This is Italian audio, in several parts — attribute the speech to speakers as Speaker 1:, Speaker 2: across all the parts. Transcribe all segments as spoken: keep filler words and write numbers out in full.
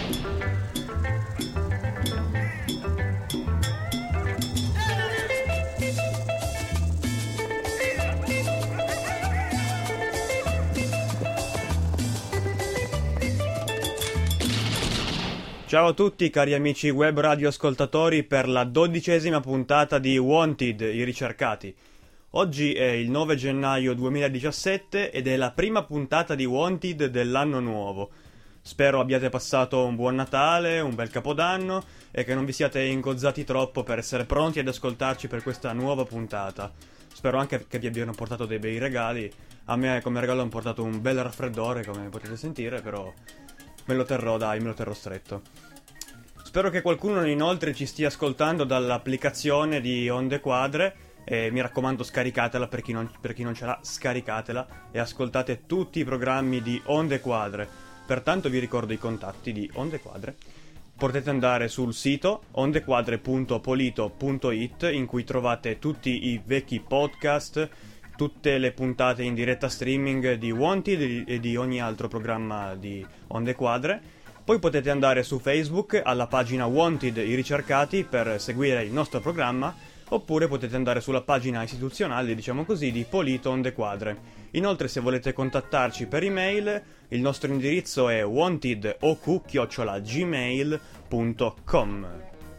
Speaker 1: Ciao a tutti cari amici web radio ascoltatori per la dodicesima puntata di Wanted, i ricercati. Oggi è il nove gennaio duemiladiciassette ed è la prima puntata di Wanted dell'anno nuovo. Spero abbiate passato un buon Natale, un bel Capodanno e che non vi siate ingozzati troppo per essere pronti ad ascoltarci per questa nuova puntata. Spero anche che vi abbiano portato dei bei regali. A me come regalo hanno portato un bel raffreddore, come potete sentire, però me lo terrò, dai, me lo terrò stretto. Spero che qualcuno inoltre ci stia ascoltando dall'applicazione di Onde Quadre e mi raccomando scaricatela per chi non, per chi non ce l'ha, scaricatela e ascoltate tutti i programmi di Onde Quadre. Pertanto vi ricordo i contatti di Onde Quadre. Potete andare sul sito ondequadre punto polito punto it in cui trovate tutti i vecchi podcast, tutte le puntate in diretta streaming di Wanted e di ogni altro programma di Onde Quadre. Poi potete andare su Facebook alla pagina Wanted i ricercati per seguire il nostro programma, oppure potete andare sulla pagina istituzionale, diciamo così, di Polito Onde Quadre. Inoltre, se volete contattarci per email, il nostro indirizzo è wantedoq chiocciola gmail punto com.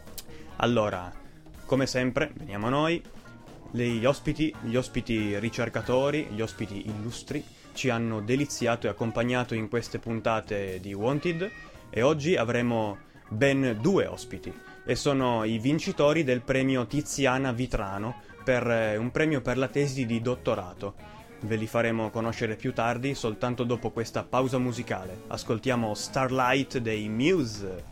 Speaker 1: Allora, come sempre, veniamo a noi. Gli ospiti, gli ospiti ricercatori, gli ospiti illustri ci hanno deliziato e accompagnato in queste puntate di Wanted e oggi avremo ben due ospiti e sono i vincitori del premio Tiziana Vitrano per eh, un premio per la tesi di dottorato. Ve li faremo conoscere più tardi, soltanto dopo questa pausa musicale. Ascoltiamo Starlight dei Muse.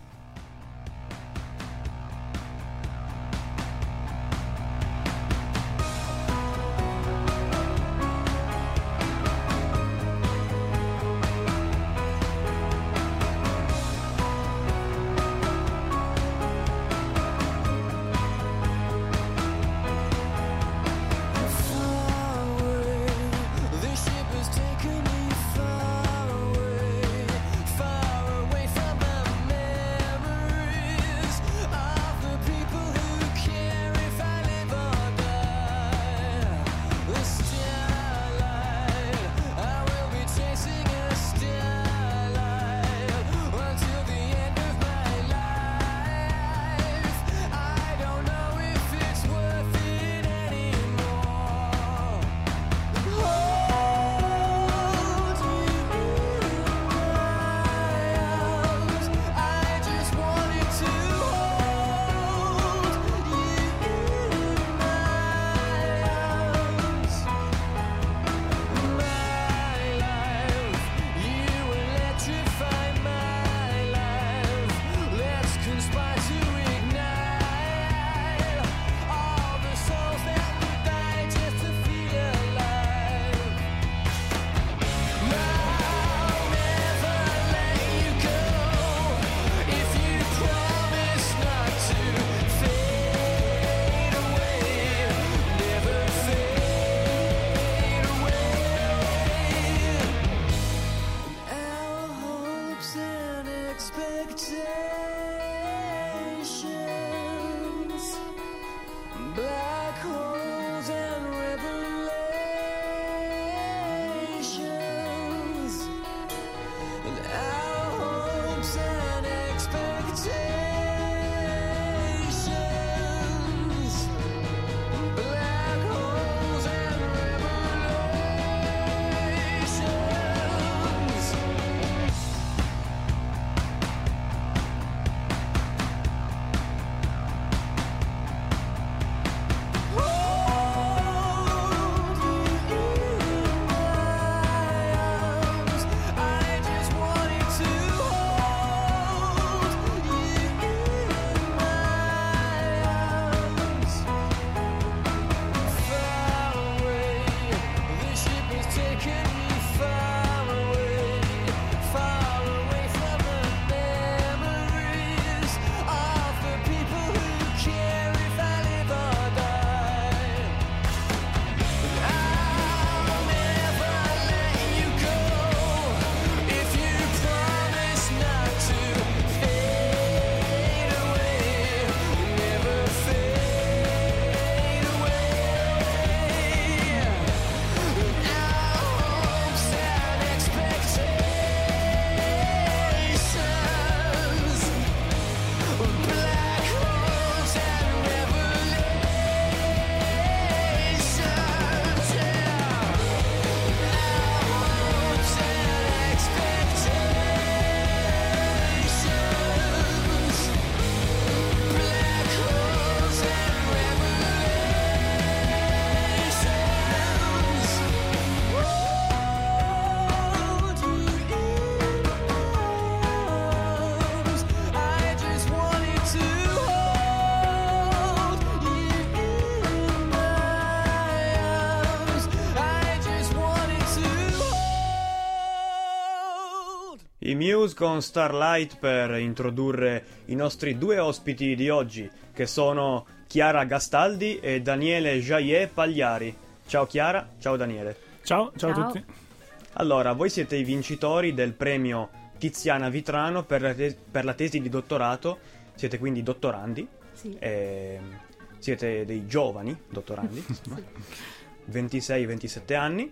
Speaker 1: Muse con Starlight per introdurre i nostri due ospiti di oggi, che sono Chiara Gastaldi e Daniele Jaillet Pagliari. Ciao Chiara, ciao Daniele.
Speaker 2: Ciao, ciao,
Speaker 3: Ciao.
Speaker 2: a tutti.
Speaker 1: Allora, voi siete i vincitori del premio Tiziana Vitrano per la, tes- per la tesi di dottorato, siete quindi dottorandi,
Speaker 3: Sì.
Speaker 1: e siete dei giovani dottorandi, insomma, ventisei ventisette anni,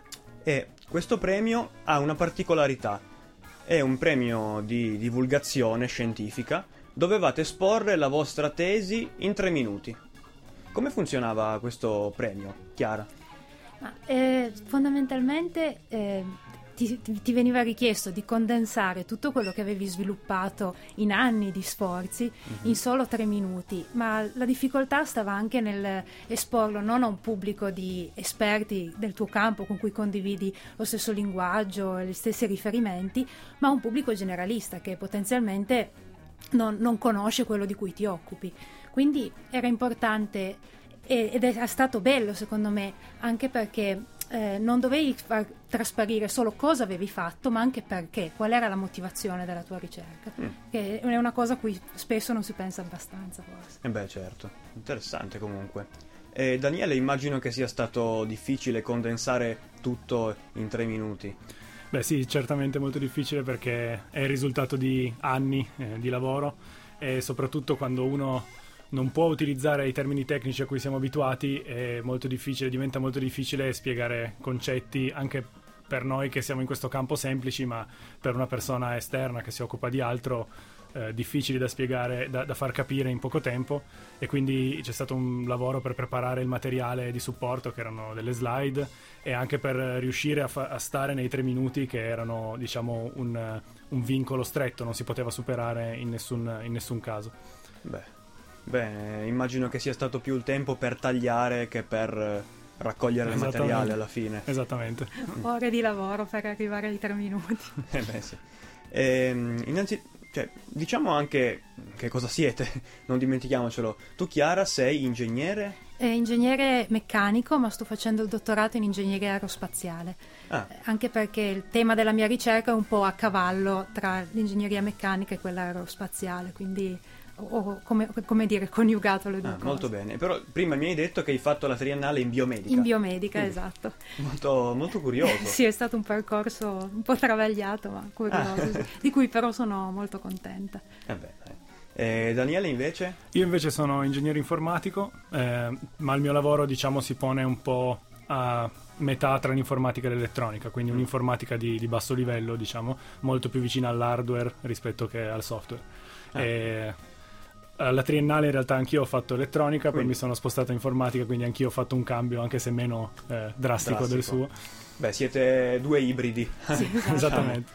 Speaker 1: e questo premio ha una particolarità, è un premio di divulgazione scientifica, dovevate esporre la vostra tesi in tre minuti. Come funzionava questo premio, Chiara?
Speaker 3: Ma, eh, fondamentalmente eh, ti, ti veniva richiesto di condensare tutto quello che avevi sviluppato in anni di sforzi mm-hmm. in solo tre minuti, ma la difficoltà stava anche nel esporlo non a un pubblico di esperti del tuo campo con cui condividi lo stesso linguaggio e gli stessi riferimenti, ma a un pubblico generalista che potenzialmente non, non conosce quello di cui ti occupi. Quindi era importante ed è stato bello secondo me, anche perché eh, non dovevi far trasparire solo cosa avevi fatto, ma anche perché, qual era la motivazione della tua ricerca, mm. che è una cosa a cui spesso non si pensa abbastanza forse.
Speaker 1: Eh beh, certo, interessante comunque. E Daniele, immagino che sia stato difficile condensare tutto in tre minuti.
Speaker 2: Beh sì, certamente molto difficile perché è il risultato di anni eh, di lavoro e soprattutto quando uno non può utilizzare i termini tecnici a cui siamo abituati, è molto difficile, diventa molto difficile spiegare concetti anche per noi che siamo in questo campo semplici, ma per una persona esterna che si occupa di altro eh, difficili da spiegare, da, da far capire in poco tempo, e quindi c'è stato un lavoro per preparare il materiale di supporto che erano delle slide e anche per riuscire a, fa- a stare nei tre minuti che erano, diciamo, un, un vincolo stretto, non si poteva superare in nessun, in nessun caso.
Speaker 1: Beh Beh, immagino che sia stato più il tempo per tagliare che per raccogliere il materiale alla fine.
Speaker 2: Esattamente.
Speaker 3: Ore di lavoro per arrivare ai tre minuti.
Speaker 1: Eh beh, sì. E, innanzi, cioè, diciamo anche che cosa siete, non dimentichiamocelo. Tu, Chiara, sei ingegnere?
Speaker 3: È ingegnere meccanico, ma sto facendo il dottorato in ingegneria aerospaziale.
Speaker 1: Ah.
Speaker 3: Anche perché il tema della mia ricerca è un po' a cavallo tra l'ingegneria meccanica e quella aerospaziale, quindi o come, come dire, coniugato le due
Speaker 1: ah,
Speaker 3: cose.
Speaker 1: Molto bene, però prima mi hai detto che hai fatto la triennale in biomedica.
Speaker 3: In biomedica,
Speaker 1: Quindi,
Speaker 3: esatto.
Speaker 1: Molto, molto curioso.
Speaker 3: Sì, è stato un percorso un po' travagliato, ma curioso,
Speaker 1: ah.
Speaker 3: sì, di cui però sono molto contenta.
Speaker 1: Eh beh, eh, Daniele invece?
Speaker 2: Io invece sono ingegnere informatico, eh, ma il mio lavoro, diciamo, si pone un po' a metà tra l'informatica e l'elettronica, quindi mm. un'informatica di, di basso livello, diciamo, molto più vicina all'hardware rispetto che al software. Ah. E alla triennale in realtà anch'io ho fatto elettronica, quindi. Poi mi sono spostato a informatica, quindi anch'io ho fatto un cambio, anche se meno eh, drastico, drastico del suo.
Speaker 1: Beh, siete due ibridi.
Speaker 3: Sì, esatto.
Speaker 2: Esattamente.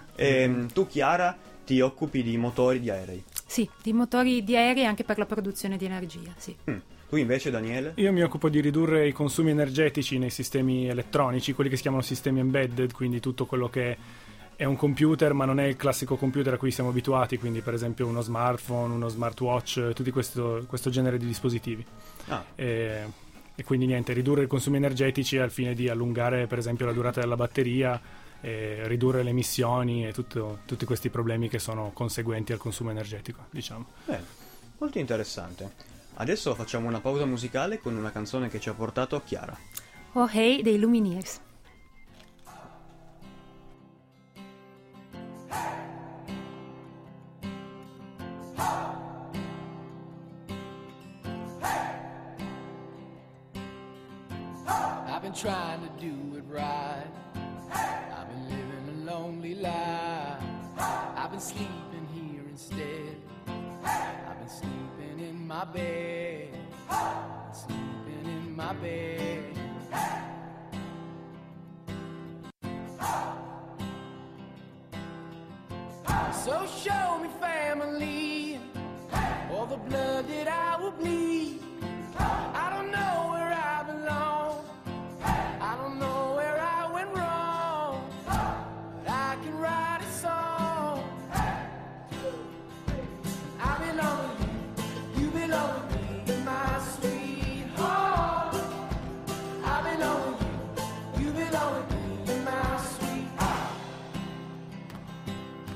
Speaker 1: E, tu, Chiara, ti occupi di motori di aerei?
Speaker 3: Sì, di motori di aerei anche per la produzione di energia, sì.
Speaker 1: Mm. Tu invece, Daniele?
Speaker 2: Io mi occupo di ridurre i consumi energetici nei sistemi elettronici, quelli che si chiamano sistemi embedded, quindi tutto quello che è un computer ma non è il classico computer a cui siamo abituati, quindi per esempio uno smartphone, uno smartwatch, tutti questo, questo genere di dispositivi.
Speaker 1: Ah.
Speaker 2: E, e quindi niente, ridurre i consumi energetici al fine di allungare per esempio la durata della batteria, e ridurre le emissioni e tutto, tutti questi problemi che sono conseguenti al consumo energetico, diciamo.
Speaker 1: Bene, molto interessante. Adesso facciamo una pausa musicale con una canzone che ci ha portato Chiara.
Speaker 3: Oh Hey dei Lumineers.
Speaker 4: I've been trying to do it right. I've been living a lonely life. I've been sleeping here instead. I've been sleeping in my bed. Sleeping in my bed. So show me family, all the blood that I will bleed. I don't know where I belong. I don't know where I went wrong, but I can write a song. I belong to you, you belong to me, my sweetheart. I belong to you, you belong to me, my sweetheart.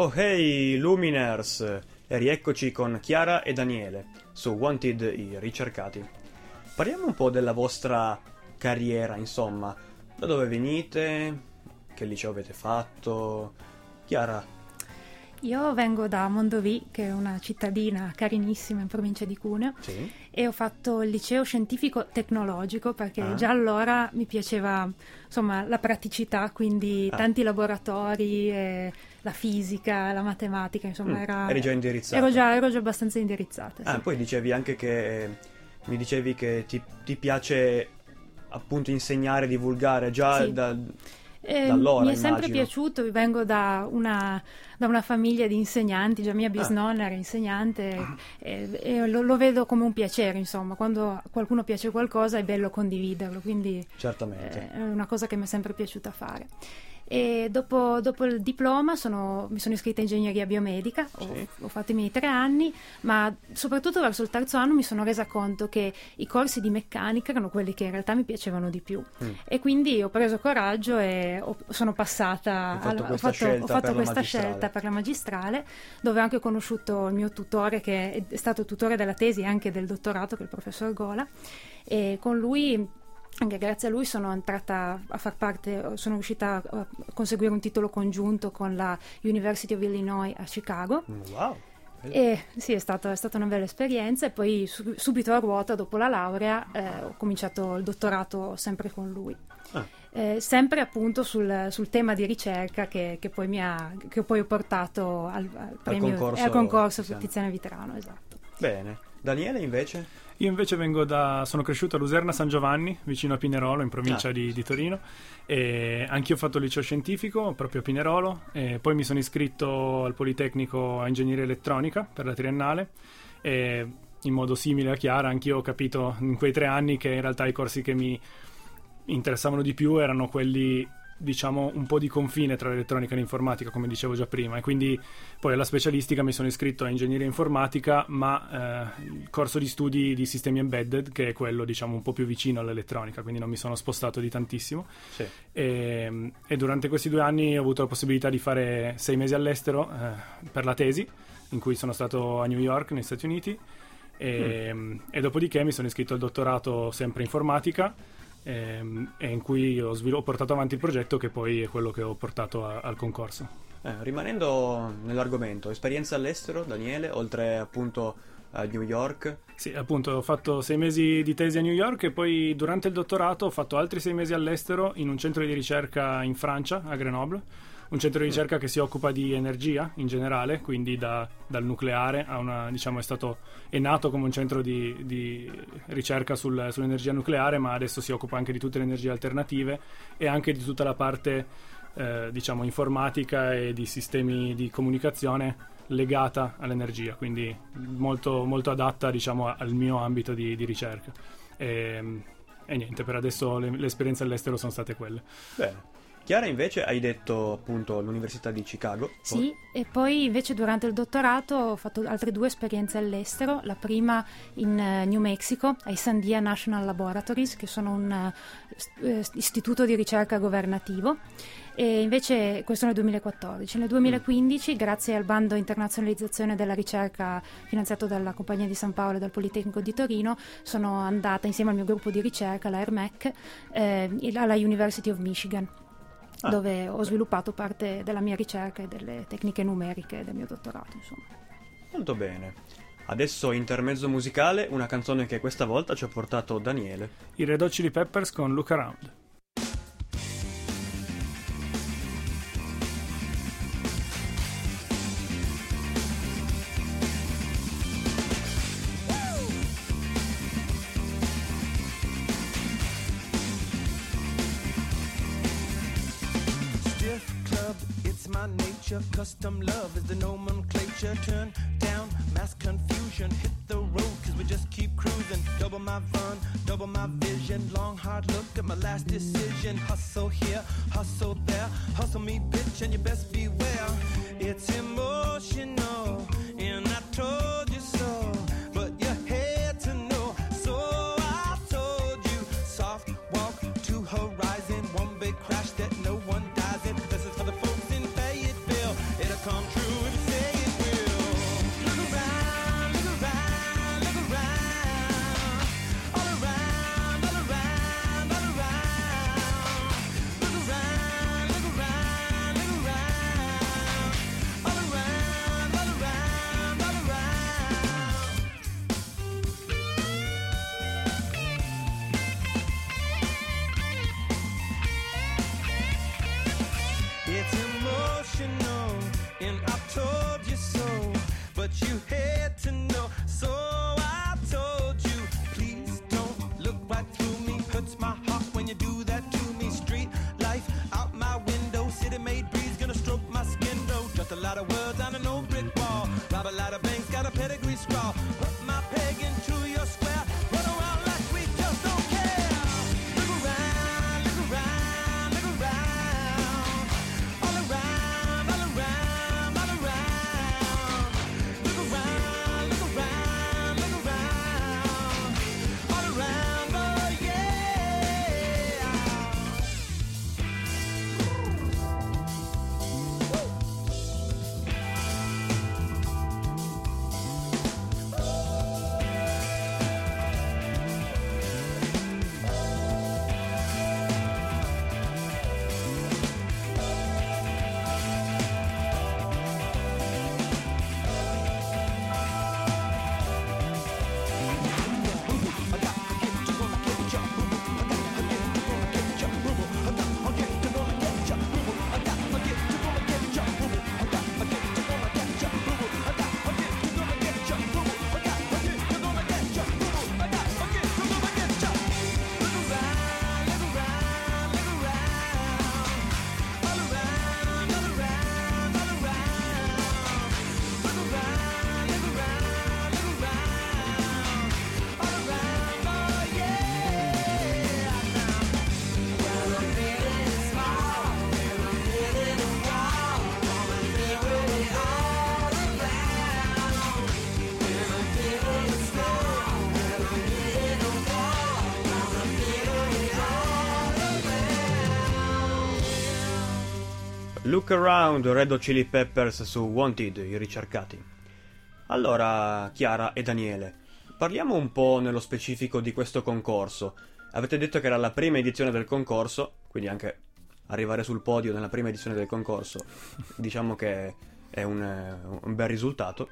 Speaker 1: Oh hey Luminers, e rieccoci con Chiara e Daniele su Wanted, i ricercati. Parliamo un po' della vostra carriera, insomma, da dove venite, che liceo avete fatto. Chiara?
Speaker 3: Io vengo da Mondovì, che è una cittadina carinissima in provincia di Cuneo,
Speaker 1: Sì.
Speaker 3: e ho fatto il liceo scientifico tecnologico perché
Speaker 1: Ah.
Speaker 3: già allora mi piaceva, insomma, la praticità, quindi
Speaker 1: Ah.
Speaker 3: tanti laboratori, e la fisica, la matematica, insomma,
Speaker 1: Mm,
Speaker 3: era...
Speaker 1: eri già indirizzata.
Speaker 3: Ero già, ero già abbastanza indirizzata, sì.
Speaker 1: Ah, poi dicevi anche che mi dicevi che ti, ti piace appunto insegnare, divulgare già
Speaker 3: Sì.
Speaker 1: da,
Speaker 3: Eh,
Speaker 1: da allora,
Speaker 3: mi è sempre
Speaker 1: immagino.
Speaker 3: piaciuto, vengo da una, da una famiglia di insegnanti, già mia
Speaker 1: Ah.
Speaker 3: bisnonna era insegnante, e, e lo, lo vedo come un piacere, insomma, quando a qualcuno piace qualcosa è bello condividerlo, quindi
Speaker 1: Certamente.
Speaker 3: eh, è una cosa che mi è sempre piaciuta fare. E dopo, dopo il diploma sono, mi sono iscritta in ingegneria biomedica, ho,
Speaker 1: Sì.
Speaker 3: ho fatto i miei tre anni, ma soprattutto verso il terzo anno mi sono resa conto che i corsi di meccanica erano quelli che in realtà mi piacevano di più.
Speaker 1: Mm.
Speaker 3: E quindi ho preso coraggio e ho- sono passata,
Speaker 1: Hai fatto
Speaker 3: al- ho
Speaker 1: questa
Speaker 3: fatto,
Speaker 1: scelta
Speaker 3: ho fatto
Speaker 1: per la
Speaker 3: questa
Speaker 1: magistrale.
Speaker 3: scelta per la magistrale, dove ho anche conosciuto il mio tutore, che è- è stato tutore della tesi e anche del dottorato, che è il professor Gola, e con lui, anche grazie a lui, sono entrata a far parte, sono riuscita a conseguire un titolo congiunto con la University of Illinois a Chicago.
Speaker 1: Mm, Wow.
Speaker 3: E sì, è stata, è stata una bella esperienza, e poi su- subito a ruota, dopo la laurea, eh, ho cominciato il dottorato sempre con lui.
Speaker 1: Ah.
Speaker 3: Eh, sempre appunto sul, sul tema di ricerca che, che poi mi ha che poi ho portato al, al premio
Speaker 1: concorso
Speaker 3: eh, al concorso
Speaker 1: Tiziano.
Speaker 3: Tiziano Viterano, esatto.
Speaker 1: Bene. Daniele invece?
Speaker 2: Io invece vengo da, sono cresciuto a Luserna San Giovanni, vicino a Pinerolo, in provincia
Speaker 1: Ah.
Speaker 2: di, di Torino, e anch'io ho fatto il liceo scientifico proprio a Pinerolo, e poi mi sono iscritto al Politecnico a Ingegneria Elettronica per la triennale, e in modo simile a Chiara anch'io ho capito in quei tre anni che in realtà i corsi che mi interessavano di più erano quelli, diciamo, un po' di confine tra l'elettronica e l'informatica, come dicevo già prima, e quindi poi alla specialistica mi sono iscritto a ingegneria informatica, ma eh, il corso di studi di sistemi embedded, che è quello, diciamo, un po' più vicino all'elettronica, quindi non mi sono spostato di tantissimo.
Speaker 1: Sì.
Speaker 2: E, e durante questi due anni ho avuto la possibilità di fare sei mesi all'estero eh, per la tesi, in cui sono stato a New York, negli Stati Uniti, e, mm. e dopodiché mi sono iscritto al dottorato sempre informatica, ehm, e in cui ho, svil- ho portato avanti il progetto, che poi è quello che ho portato a- al concorso.
Speaker 1: Eh, rimanendo nell'argomento, esperienza all'estero, Daniele, oltre appunto a New York.
Speaker 2: Sì, appunto, ho fatto sei mesi di tesi a New York, e poi durante il dottorato ho fatto altri sei mesi all'estero in un centro di ricerca in Francia, a Grenoble, un centro di ricerca che si occupa di energia in generale, quindi da, dal nucleare a una, diciamo, è stato è nato come un centro di, di ricerca sul, sull'energia nucleare, ma adesso si occupa anche di tutte le energie alternative e anche di tutta la parte eh, diciamo informatica e di sistemi di comunicazione legata all'energia, quindi molto, molto adatta, diciamo, al mio ambito di, di ricerca. E, e niente, per adesso le, le esperienze all'estero sono state quelle.
Speaker 1: Bene. Chiara, invece, hai detto appunto l'Università di Chicago.
Speaker 3: Sì, e poi invece durante il dottorato ho fatto altre due esperienze all'estero, la prima in eh, New Mexico, ai Sandia National Laboratories, che sono un eh, istituto di ricerca governativo, e invece questo nel duemilaquattordici. Nel duemilaquindici, grazie al bando internazionalizzazione della ricerca finanziato dalla Compagnia di San Paolo e dal Politecnico di Torino, sono andata insieme al mio gruppo di ricerca, la R M E C, eh, alla University of Michigan.
Speaker 1: Ah,
Speaker 3: Dove ho sviluppato parte della mia ricerca e delle tecniche numeriche del mio dottorato, insomma.
Speaker 1: Molto bene. Adesso intermezzo musicale, una canzone che questa volta ci ha portato Daniele.
Speaker 2: I Red Hot Chili Peppers con Look Around.
Speaker 5: My nature, custom love is the nomenclature. Turn down mass confusion, hit the road cause we just keep cruising. Double my fun, double my vision. Long hard look at my last decision. Hustle here, hustle there. Hustle me bitch and you best beware. It's emotional and I told you so, but you had to know. So I told you, soft walk to horizon. One big crash that no one dies in. This is for the folks in Fayetteville. It'll come true.
Speaker 1: Look Around, Red Hot Chili Peppers su Wanted, i ricercati. Allora, Chiara e Daniele, parliamo un po' nello specifico di questo concorso. Avete detto che era la prima edizione del concorso, quindi anche arrivare sul podio nella prima edizione del concorso, diciamo che è un, un bel risultato.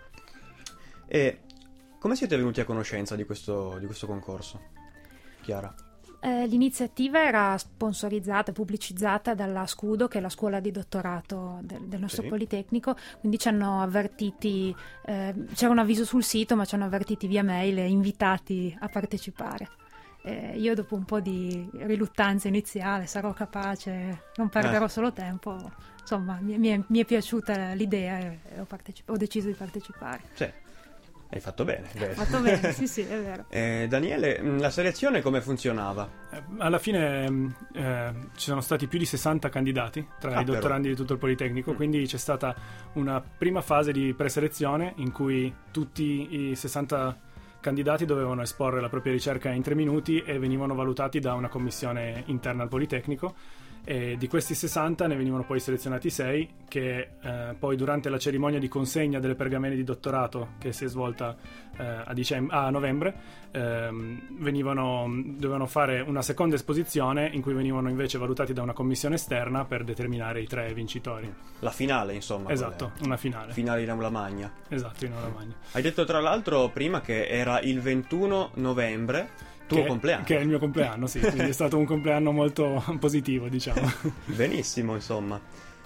Speaker 1: E come siete venuti a conoscenza di questo, di questo concorso? Chiara?
Speaker 3: Eh, l'iniziativa era sponsorizzata e pubblicizzata dalla Scudo, che è la scuola di dottorato del, del nostro
Speaker 1: Sì.
Speaker 3: Politecnico, quindi ci hanno avvertiti, eh, c'era un avviso sul sito, ma ci hanno avvertiti via mail e invitati a partecipare. Eh, io dopo un po' di riluttanza iniziale, sarò capace, non perderò
Speaker 1: Eh.
Speaker 3: solo tempo, insomma mi, mi, è, mi è piaciuta l'idea e ho, parteci- ho deciso di partecipare.
Speaker 1: Sì, hai fatto bene.
Speaker 3: Ho fatto bene, sì sì, è vero.
Speaker 1: Eh, Daniele, mh, la selezione come funzionava?
Speaker 2: Eh, Alla fine mh, eh, ci sono stati più di sessanta candidati tra
Speaker 1: Ah,
Speaker 2: i dottorandi di tutto il Politecnico,
Speaker 1: Mm.
Speaker 2: quindi c'è stata una prima fase di preselezione in cui tutti i sessanta candidati dovevano esporre la propria ricerca in tre minuti e venivano valutati da una commissione interna al Politecnico. E di questi sessanta ne venivano poi selezionati sei che eh, poi durante la cerimonia di consegna delle pergamene di dottorato che si è svolta eh, a, dicem- a novembre ehm, venivano, dovevano fare una seconda esposizione in cui venivano invece valutati da una commissione esterna per determinare i tre vincitori.
Speaker 1: La finale, insomma.
Speaker 2: Esatto,
Speaker 1: quella-
Speaker 2: una finale.
Speaker 1: Finale in aula magna.
Speaker 2: Esatto, in una magna.
Speaker 1: Hai detto tra l'altro prima che era il ventuno novembre, tuo
Speaker 2: Che-
Speaker 1: compleanno.
Speaker 2: Che è il mio compleanno, sì, quindi è stato un compleanno molto positivo, diciamo.
Speaker 1: Benissimo, insomma.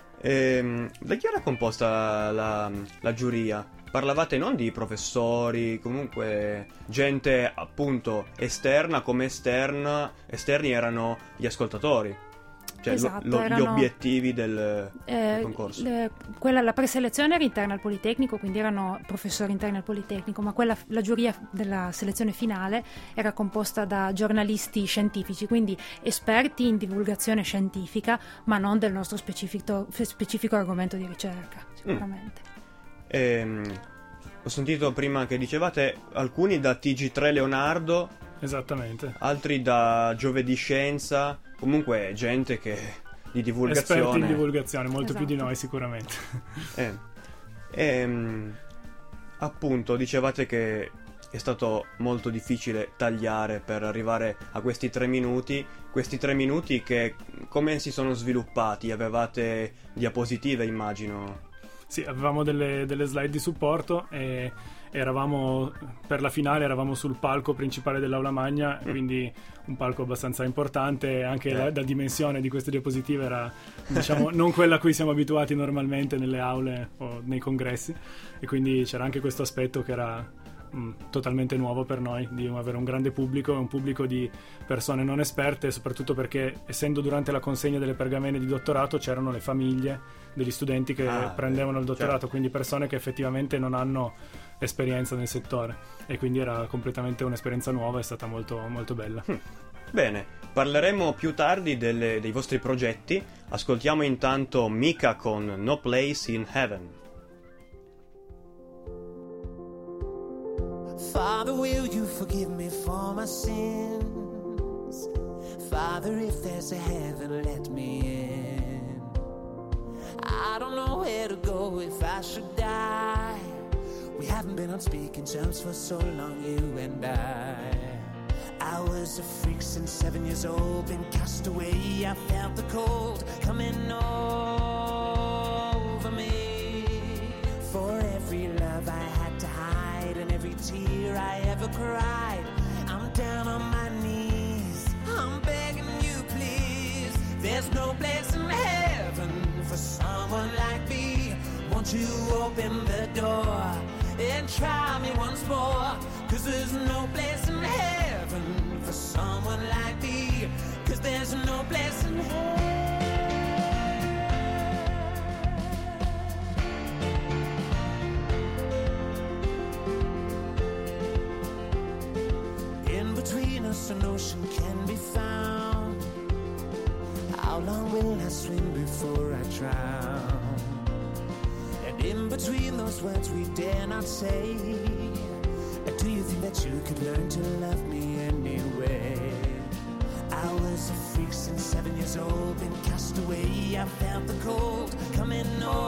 Speaker 1: Ehm, da chi era composta la, la giuria? Parlavate non di professori, comunque gente appunto esterna, come esterna, esterni erano gli ascoltatori. Cioè lo-
Speaker 3: Esatto,
Speaker 1: lo- gli
Speaker 3: erano-
Speaker 1: obiettivi del,
Speaker 3: Eh,
Speaker 1: del concorso.
Speaker 3: le- quella, la preselezione era interna al Politecnico, quindi erano professori interni al Politecnico, ma quella, la giuria della selezione finale era composta da giornalisti scientifici, quindi esperti in divulgazione scientifica, ma non del nostro specifico, specifico argomento di ricerca, sicuramente.
Speaker 1: Ehm, ho sentito prima che dicevate alcuni da T G tre Leonardo,
Speaker 2: Esattamente.
Speaker 1: altri da Giovedì Scienza, comunque gente che di divulgazione.
Speaker 2: Esperti in divulgazione, molto
Speaker 3: Esatto.
Speaker 2: più di noi sicuramente.
Speaker 1: Eh. Ehm, appunto, dicevate che è stato molto difficile tagliare per arrivare a questi tre minuti. Questi tre minuti che come si sono sviluppati? Avevate diapositive, immagino.
Speaker 2: Sì, avevamo delle, delle slide di supporto e eravamo per la finale eravamo sul palco principale dell'aula magna, quindi un palco abbastanza importante, anche
Speaker 1: Eh.
Speaker 2: la, la dimensione di queste diapositive era, diciamo, non quella a cui siamo abituati normalmente nelle aule o nei congressi, e quindi c'era anche questo aspetto che era mh, totalmente nuovo per noi, di avere un grande pubblico, un pubblico di persone non esperte, soprattutto perché essendo durante la consegna delle pergamene di dottorato c'erano le famiglie degli studenti che
Speaker 1: Ah,
Speaker 2: prendevano il dottorato,
Speaker 1: certo.
Speaker 2: quindi persone che effettivamente non hanno esperienza nel settore, e quindi era completamente un'esperienza nuova, è stata molto, molto bella.
Speaker 1: Bene, parleremo più tardi delle- dei vostri progetti. Ascoltiamo intanto Mika con No Place in Heaven.
Speaker 5: Father, will you forgive me for my sins? Father, if there's a heaven, let me in. I don't know where to go if I should die. We haven't been on speaking terms for so long, you and I. I was a freak since seven years old, been cast away. I felt the cold coming over me. For every love I had to hide and every tear I ever cried, I'm down on my knees, I'm begging you please. There's no place in heaven for someone like me. Won't you open the door and try me once more? 'Cause there's no place in heaven for someone like me. 'Cause there's no place in heaven. In between us an ocean can be found. How long will I swim before I drown? And in between those words we dare not say, do you think that you could learn to love me anyway? I was a freak since seven years years old, been cast away. I felt the cold coming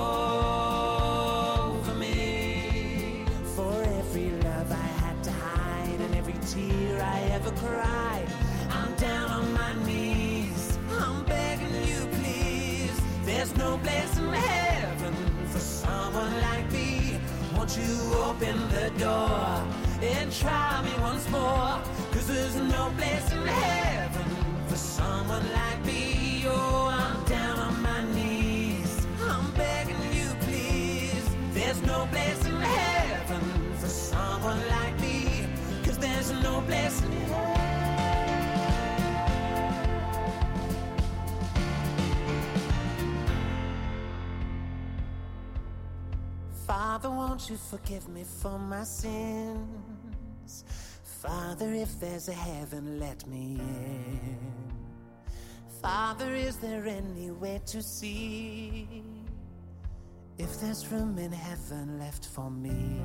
Speaker 5: over me. For every love I had to hide and every tear I ever cried, I'm down on my knees, I'm begging you please. There's no place in heaven for someone like me. Won't you open the door and try me once more? 'Cause there's no place in heaven for someone like me. Oh, I'm down on my knees, I'm begging you please. There's no place in heaven for someone like me. 'Cause there's no place in heaven. Father, won't you forgive me for my sins? Father, if there's a heaven, let me in. Father, is there any way to see if there's room in heaven left for me?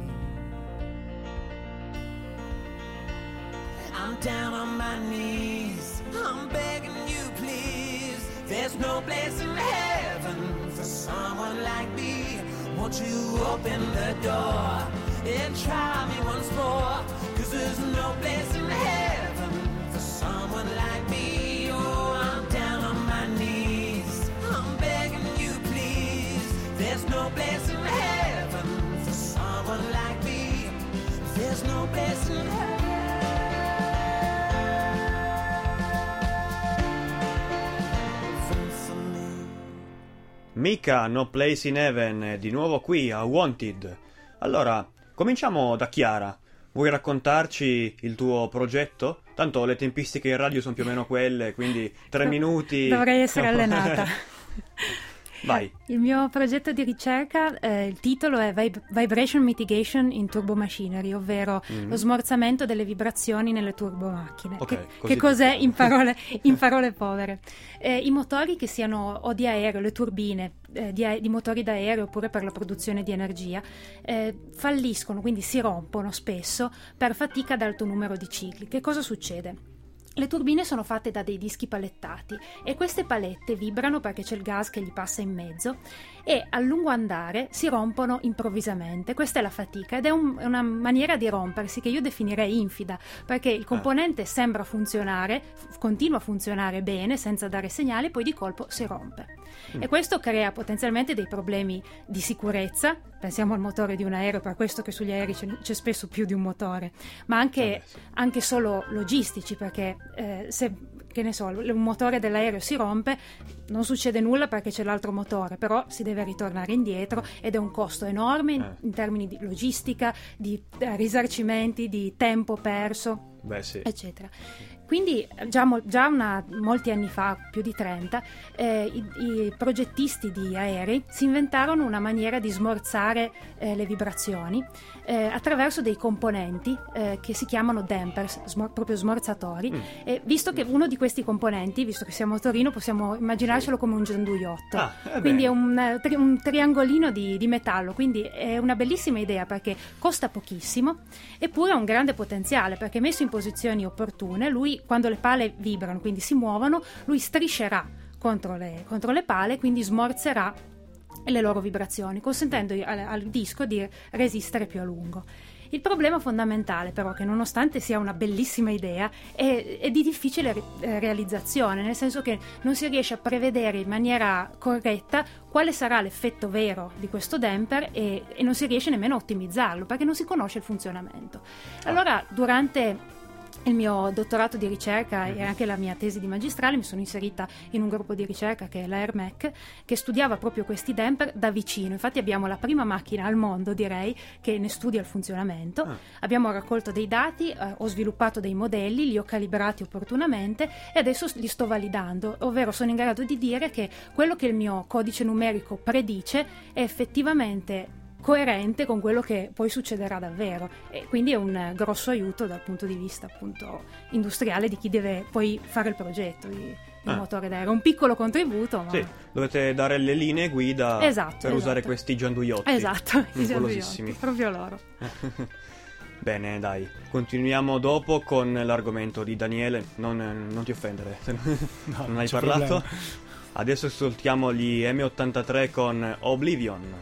Speaker 5: I'm down on my knees, I'm begging you please. There's no place in heaven for someone like me. Won't you open the door and try me once more? 'Cause there's no place in heaven for someone like me. Oh, I'm down on my knees, I'm begging you please. There's no place in heaven for someone like me. There's no place in heaven.
Speaker 1: Mika, No Place in Heaven, di nuovo qui a Wanted. Allora, cominciamo da Chiara. Vuoi raccontarci il tuo progetto? Tanto le tempistiche in radio sono più o meno quelle, quindi tre minuti...
Speaker 3: Dovrei essere allenata.
Speaker 1: Vai.
Speaker 3: Il mio progetto di ricerca, eh, il titolo è Vib- Vibration Mitigation in Turbo Machinery, ovvero mm-hmm. lo smorzamento delle vibrazioni nelle turbomacchine.
Speaker 1: Okay,
Speaker 3: che,
Speaker 1: così
Speaker 3: che cos'è in parole, in parole povere? Eh, I motori che siano o di aereo, le turbine eh, di, a- di motori d'aereo oppure per la produzione di energia, eh, falliscono, quindi si rompono spesso per fatica ad alto numero di cicli. Che cosa succede? Le turbine sono fatte da dei dischi palettati e queste palette vibrano perché c'è il gas che gli passa in mezzo e a lungo andare si rompono improvvisamente. Questa è la fatica ed è un, una maniera di rompersi che io definirei infida, perché il componente ah. sembra funzionare, f- continua a funzionare bene senza dare segnali, poi di colpo si rompe. Mm. E questo crea potenzialmente dei problemi di sicurezza. Pensiamo al motore di un aereo, per questo che sugli aerei c'è, c'è spesso più di un motore, ma anche, ah, sì. anche solo logistici, perché eh, se, che ne so, un motore dell'aereo si rompe, non succede nulla perché c'è l'altro motore, però si deve ritornare indietro ed è un costo enorme in, eh. in termini di logistica, di eh, risarcimenti, di tempo perso,
Speaker 1: Beh, sì.
Speaker 3: eccetera. Quindi già, già una, molti anni fa, più di trenta, eh, i, i progettisti di aerei si inventarono una maniera di smorzare eh, le vibrazioni eh, attraverso dei componenti eh, che si chiamano dampers, smor- proprio smorzatori. Mm. E visto che uno di questi componenti, visto che siamo a Torino, possiamo immaginarcelo come un gianduiotto. Ah, quindi è un, tri- un triangolino di, di metallo, quindi è una bellissima idea perché costa pochissimo, eppure ha un grande potenziale perché messo in posizioni opportune, lui quando le pale vibrano, quindi si muovono, lui striscerà contro le, contro le pale, quindi smorzerà le loro vibrazioni, consentendo al, al disco di resistere più a lungo. Il problema fondamentale però, che nonostante sia una bellissima idea, è, è di difficile re- realizzazione, nel senso che non si riesce a prevedere in maniera corretta quale sarà l'effetto vero di questo damper e, e non si riesce nemmeno a ottimizzarlo perché non si conosce il funzionamento. Allora, durante il mio dottorato di ricerca e anche la mia tesi di magistrale mi sono inserita in un gruppo di ricerca che è l'A R M E C, che studiava proprio questi damper da vicino. Infatti abbiamo la prima macchina al mondo, direi, che ne studia il funzionamento. Ah. Abbiamo raccolto dei dati, eh, ho sviluppato dei modelli, li ho calibrati opportunamente e adesso li sto validando, ovvero sono in grado di dire che quello che il mio codice numerico predice è effettivamente coerente con quello che poi succederà davvero, e quindi è un grosso aiuto dal punto di vista appunto industriale di chi deve poi fare il progetto di, di ah. motore d'aereo. Un piccolo contributo, ma...
Speaker 1: Sì, dovete dare le linee guida
Speaker 3: esatto,
Speaker 1: per
Speaker 3: esatto.
Speaker 1: usare questi gianduiotti.
Speaker 3: Esatto, i gianduiotti, proprio loro.
Speaker 1: Bene, dai, continuiamo dopo con l'argomento di Daniele. Non, non ti offendere, se
Speaker 2: No,
Speaker 1: non hai
Speaker 2: c'è
Speaker 1: parlato.
Speaker 2: problema.
Speaker 1: Adesso ascoltiamo gli M ottantatré con Oblivion.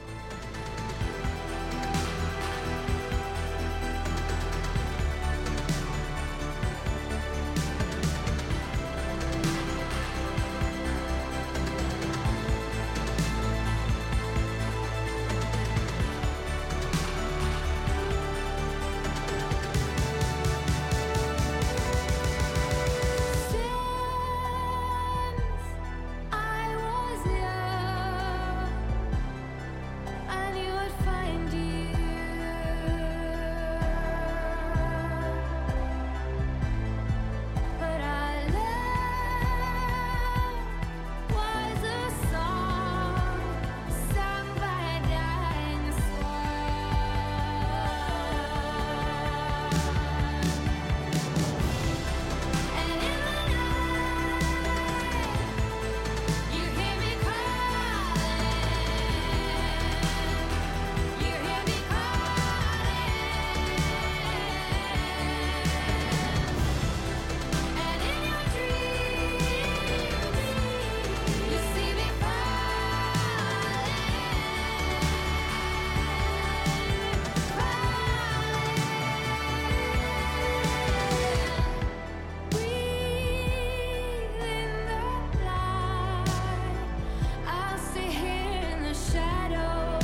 Speaker 6: I was young, I knew I'd find you. But I love was a song sung by a dying swan. And in the night you hear me calling, you hear me calling, and in your dreams you see me falling. Breathe in the light, I'll stay here in the shadows.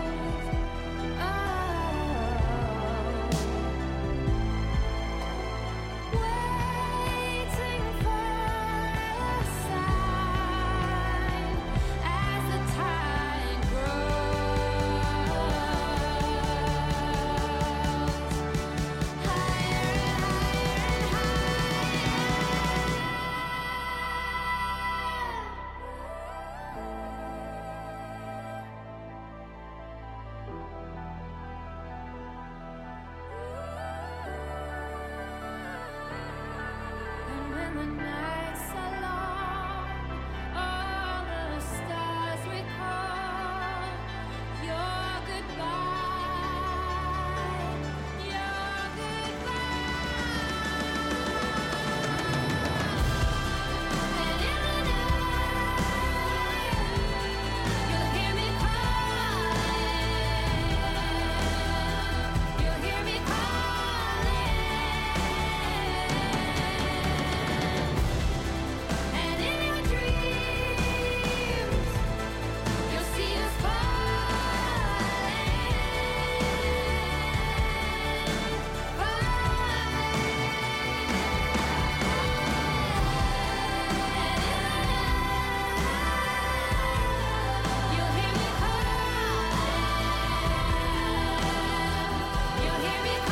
Speaker 6: Oh, waiting for a sign as the tide grows higher and And when the nights are long, all the stars recall your goodbye, your goodbye. And in the night, you'll hear me calling, you'll hear me calling. And in your dreams, you'll see us falling. You'll hear me calling, you'll hear me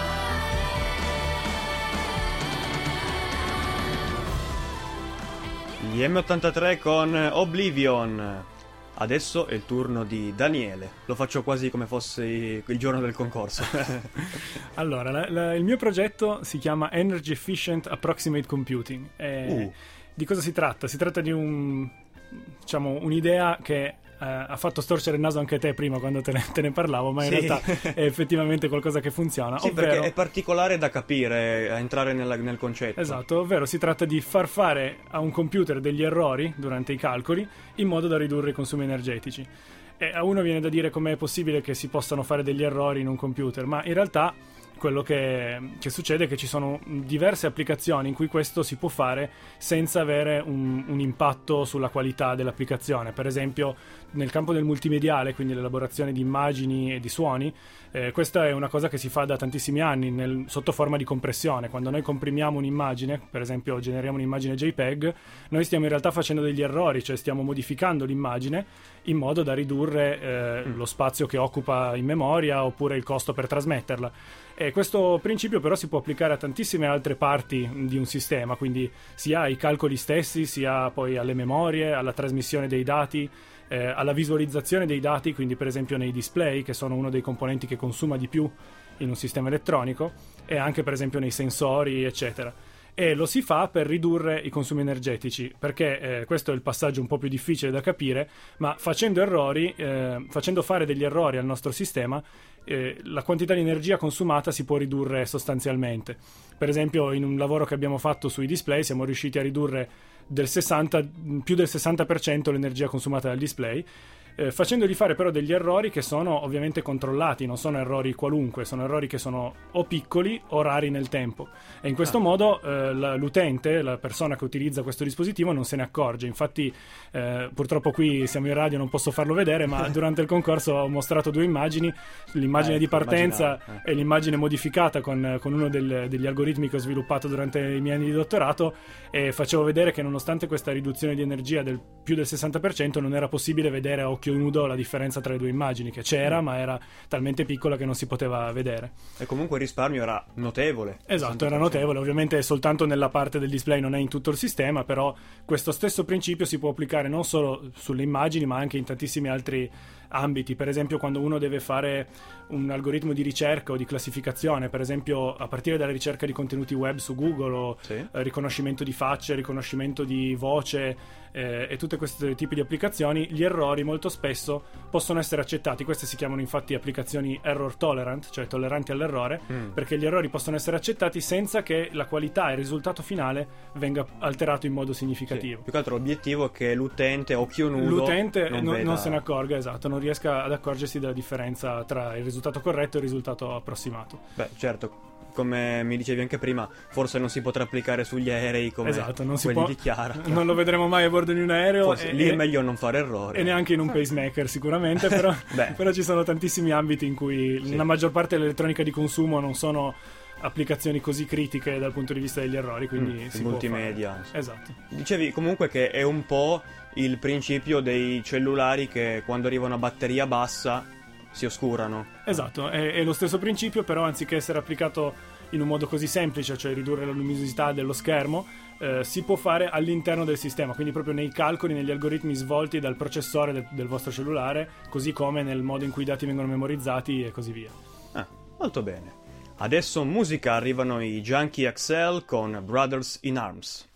Speaker 6: calling.
Speaker 1: Gli M ottantatré con Oblivion. Adesso è il turno di Daniele. Lo faccio quasi come fosse il giorno del concorso.
Speaker 2: Allora, la- la- il mio progetto si chiama Energy Efficient Approximate Computing. E
Speaker 1: Uh.
Speaker 2: Di cosa si tratta? Si tratta di un, diciamo, un'idea che eh, ha fatto storcere il naso anche te prima quando te ne, te ne parlavo, ma in
Speaker 1: Sì.
Speaker 2: realtà è effettivamente qualcosa che funziona.
Speaker 1: Sì,
Speaker 2: ovvero,
Speaker 1: perché è particolare da capire, a entrare nella- nel concetto.
Speaker 2: Esatto, ovvero si tratta di far fare a un computer degli errori durante i calcoli in modo da ridurre i consumi energetici. E a uno viene da dire com'è possibile che si possano fare degli errori in un computer, ma in realtà quello che, che succede è che ci sono diverse applicazioni in cui questo si può fare senza avere un, un impatto sulla qualità dell'applicazione. Per esempio nel campo del multimediale, quindi l'elaborazione di immagini e di suoni, eh, questa è una cosa che si fa da tantissimi anni nel- sotto forma di compressione. Quando noi comprimiamo un'immagine, per esempio generiamo un'immagine JPEG, noi stiamo in realtà facendo degli errori, cioè stiamo modificando l'immagine in modo da ridurre eh, lo spazio che occupa in memoria oppure il costo per trasmetterla. E questo principio però si può applicare a tantissime altre parti di un sistema, quindi sia ai calcoli stessi, sia poi alle memorie, alla trasmissione dei dati, eh, alla visualizzazione dei dati, quindi per esempio nei display, che sono uno dei componenti che consuma di più in un sistema elettronico, e anche per esempio nei sensori, eccetera. e lo si fa per ridurre i consumi energetici, perché eh, questo è il passaggio un po' più difficile da capire, ma facendo errori, eh, facendo fare degli errori al nostro sistema, eh, la quantità di energia consumata si può ridurre sostanzialmente. Per esempio, in un lavoro che abbiamo fatto sui display siamo riusciti a ridurre del sessanta, più del sessanta per cento l'energia consumata dal display, Eh, facendogli fare però degli errori che sono ovviamente controllati, non sono errori qualunque, sono errori che sono o piccoli o rari nel tempo, e in questo ah. modo eh, la, l'utente, la persona che utilizza questo dispositivo non se ne accorge. Infatti eh, purtroppo qui siamo in radio, non posso farlo vedere, ma durante il concorso ho mostrato due immagini, l'immagine eh, di partenza eh. e l'immagine modificata con, con uno del, degli algoritmi che ho sviluppato durante i miei anni di dottorato, e facevo vedere che nonostante questa riduzione di energia del più del sessanta per cento non era possibile vedere a occhio nudo la differenza tra le due immagini, che c'era, mm. ma era talmente piccola che non si poteva vedere.
Speaker 1: E comunque il risparmio era notevole.
Speaker 2: Esatto, era notevole, ovviamente soltanto nella parte del display, non è in tutto il sistema, però questo stesso principio si può applicare non solo sulle immagini ma anche in tantissimi altri ambiti. Per esempio, quando uno deve fare un algoritmo di ricerca o di classificazione, per esempio a partire dalla ricerca di contenuti web su Google o
Speaker 1: sì.
Speaker 2: eh, riconoscimento di facce, riconoscimento di voce eh, e tutti questi tipi di applicazioni, gli errori molto spesso possono essere accettati. Queste si chiamano infatti applicazioni error tolerant, cioè tolleranti all'errore, mm. perché gli errori possono essere accettati senza che la qualità e il risultato finale venga alterato in modo significativo.
Speaker 1: Sì. Più che altro l'obiettivo è che l'utente, a occhio nudo,
Speaker 2: l'utente
Speaker 1: non,
Speaker 2: non,
Speaker 1: veda...
Speaker 2: non se ne accorga, esatto, non riesca ad accorgersi della differenza tra il risultato corretto e il risultato approssimato.
Speaker 1: Beh, certo, come mi dicevi anche prima, forse non si potrà applicare sugli aerei come
Speaker 2: esatto, non si
Speaker 1: quelli
Speaker 2: può,
Speaker 1: di Chiara.
Speaker 2: Non lo vedremo mai a bordo di un aereo.
Speaker 1: Forse
Speaker 2: e,
Speaker 1: lì è
Speaker 2: e,
Speaker 1: meglio non fare errori.
Speaker 2: E neanche in un pacemaker sicuramente, però, però ci sono tantissimi ambiti in cui sì. la maggior parte dell'elettronica di consumo non sono applicazioni così critiche dal punto di vista degli errori, quindi
Speaker 1: mm,
Speaker 2: si
Speaker 1: multimedia.
Speaker 2: Può fare. Esatto.
Speaker 1: Dicevi comunque che è un po' il principio dei cellulari che quando arriva una batteria bassa si oscurano.
Speaker 2: Esatto, è, è lo stesso principio, però anziché essere applicato in un modo così semplice, cioè ridurre la luminosità dello schermo, eh, si può fare all'interno del sistema, quindi proprio nei calcoli, negli algoritmi svolti dal processore del, del vostro cellulare, così come nel modo in cui i dati vengono memorizzati e così via.
Speaker 1: Ah, molto bene. Adesso in musica arrivano i Junkie X L con Brothers in Arms.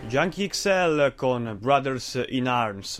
Speaker 1: Junkie X L con Brothers in Arms.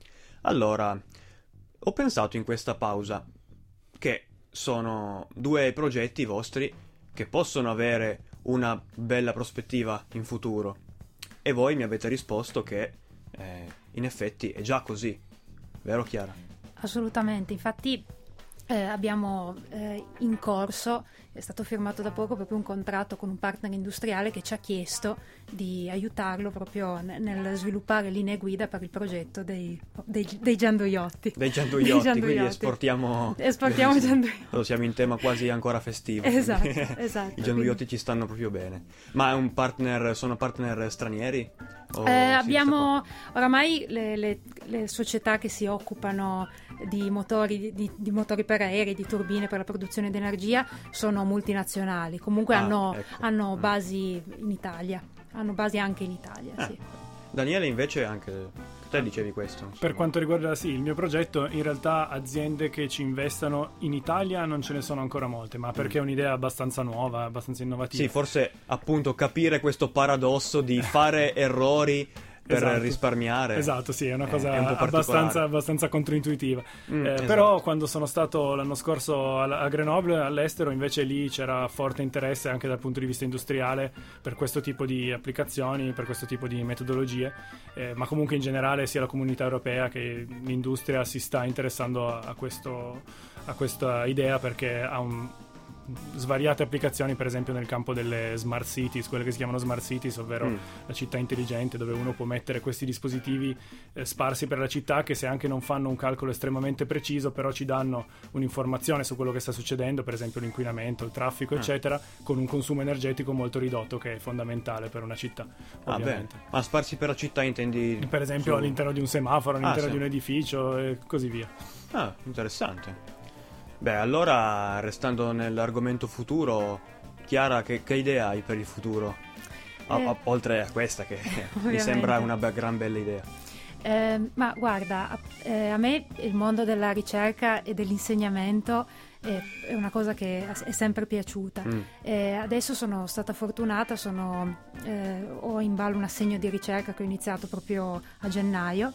Speaker 1: Allora, ho pensato in questa pausa che sono due progetti vostri che possono avere una bella prospettiva in futuro, e voi mi avete risposto che eh, in effetti è già così, vero Chiara?
Speaker 3: Assolutamente, infatti eh, abbiamo eh, in corso, è stato firmato da poco proprio un contratto con un partner industriale che ci ha chiesto di aiutarlo proprio ne- nel sviluppare linee guida per il progetto dei, dei, dei gianduiotti.
Speaker 1: Dei gianduiotti, quindi
Speaker 3: gianduiotti.
Speaker 1: esportiamo...
Speaker 3: Esportiamo
Speaker 1: Sì, sì.
Speaker 3: gianduiotti.
Speaker 1: Allora, siamo in tema quasi ancora festivo.
Speaker 3: Esatto,
Speaker 1: quindi
Speaker 3: esatto.
Speaker 1: I gianduiotti ci stanno proprio bene. Ma è un partner, sono partner stranieri? O
Speaker 3: Eh,
Speaker 1: si
Speaker 3: abbiamo oramai le, le- le società che si occupano di motori, di, di motori per aerei, di turbine per la produzione di energia, sono multinazionali, comunque
Speaker 1: Ah,
Speaker 3: hanno,
Speaker 1: ecco.
Speaker 3: hanno
Speaker 1: Mm.
Speaker 3: basi in Italia, hanno basi anche in Italia,
Speaker 1: Ah.
Speaker 3: sì.
Speaker 1: Daniele invece anche te dicevi questo.
Speaker 2: Per quanto riguarda sì, il mio progetto, in realtà aziende che ci investano in Italia non ce ne sono ancora molte, ma perché è un'idea abbastanza nuova, abbastanza innovativa.
Speaker 1: Sì, forse appunto capire questo paradosso di fare errori per
Speaker 2: Esatto.
Speaker 1: risparmiare.
Speaker 2: Esatto, sì, è una
Speaker 1: Eh,
Speaker 2: cosa
Speaker 1: è un po' particolare.
Speaker 2: abbastanza, abbastanza controintuitiva.
Speaker 1: Mm,
Speaker 2: Eh,
Speaker 1: esatto.
Speaker 2: Però quando sono stato l'anno scorso al- a Grenoble, all'estero, invece lì c'era forte interesse anche dal punto di vista industriale per questo tipo di applicazioni, per questo tipo di metodologie, eh, ma comunque in generale sia la comunità europea che l'industria si sta interessando a, a questo, a questa idea, perché ha un svariate applicazioni, per esempio nel campo delle smart cities, quelle che si chiamano smart cities, ovvero
Speaker 1: Mm.
Speaker 2: la città intelligente, dove uno può mettere questi dispositivi eh, sparsi per la città, che se anche non fanno un calcolo estremamente preciso, però ci danno un'informazione su quello che sta succedendo, per esempio l'inquinamento, il traffico,
Speaker 1: Ah.
Speaker 2: eccetera, con un consumo energetico molto ridotto, che è fondamentale per una città,
Speaker 1: Ah, beh.
Speaker 2: ovviamente.
Speaker 1: Ma sparsi per la città intendi...
Speaker 2: Per esempio
Speaker 1: su-
Speaker 2: all'interno di un semaforo, all'interno
Speaker 1: Ah, sì.
Speaker 2: di un edificio e così via.
Speaker 1: Ah, interessante. Beh, allora, restando nell'argomento futuro, Chiara, che, che idea hai per il futuro? A-
Speaker 3: Eh,
Speaker 1: a- oltre a questa che mi
Speaker 3: ovviamente.
Speaker 1: sembra una be- gran bella idea.
Speaker 3: Eh, ma guarda, a, eh, a me il mondo della ricerca e dell'insegnamento è, è una cosa che è sempre piaciuta.
Speaker 1: Mm.
Speaker 3: Eh, adesso sono stata fortunata, sono, eh, ho in ballo un assegno di ricerca che ho iniziato proprio a gennaio,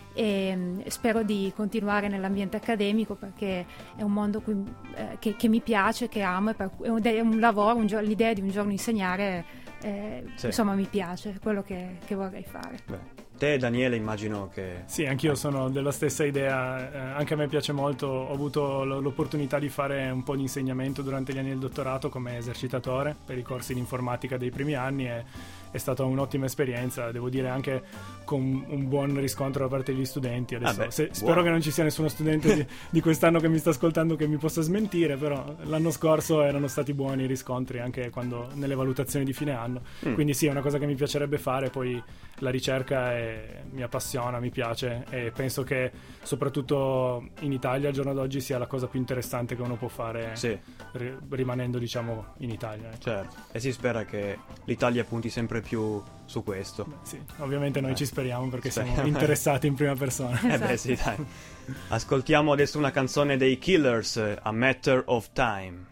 Speaker 3: e mm, spero di continuare nell'ambiente accademico, perché è un mondo cui- eh, che, che mi piace, che amo, e per cui- è un, è un lavoro, un gio- l'idea di un giorno insegnare, eh,
Speaker 1: Sì.
Speaker 3: insomma mi piace, è quello che, che vorrei fare.
Speaker 1: Beh, te, Daniele, immagino che...
Speaker 2: Sì, anch'io sono della stessa idea, eh, anche a me piace molto, ho avuto l- l'opportunità di fare un po' di insegnamento durante gli anni del dottorato come esercitatore per i corsi di informatica dei primi anni, e è stata un'ottima esperienza, devo dire anche con un buon riscontro da parte degli studenti. Adesso
Speaker 1: Ah beh,
Speaker 2: se-
Speaker 1: buono.
Speaker 2: spero che non ci sia nessuno studente di, di quest'anno che mi sta ascoltando che mi possa smentire, però l'anno scorso erano stati buoni i riscontri anche quando nelle valutazioni di fine anno.
Speaker 1: Mm.
Speaker 2: Quindi sì, è una cosa che mi piacerebbe fare, poi la ricerca è- mi appassiona, mi piace, e penso che soprattutto in Italia al giorno d'oggi sia la cosa più interessante che uno può fare,
Speaker 1: Sì,
Speaker 2: ri- rimanendo diciamo in Italia. ecco.
Speaker 1: certo. E si spera che l'Italia punti sempre più su questo.
Speaker 2: Beh, sì, ovviamente noi
Speaker 1: Eh.
Speaker 2: ci speriamo, perché siamo
Speaker 1: Speriamo.
Speaker 2: interessati in prima persona.
Speaker 1: Eh beh, sì, dai. Ascoltiamo adesso una canzone dei Killers, A Matter of Time.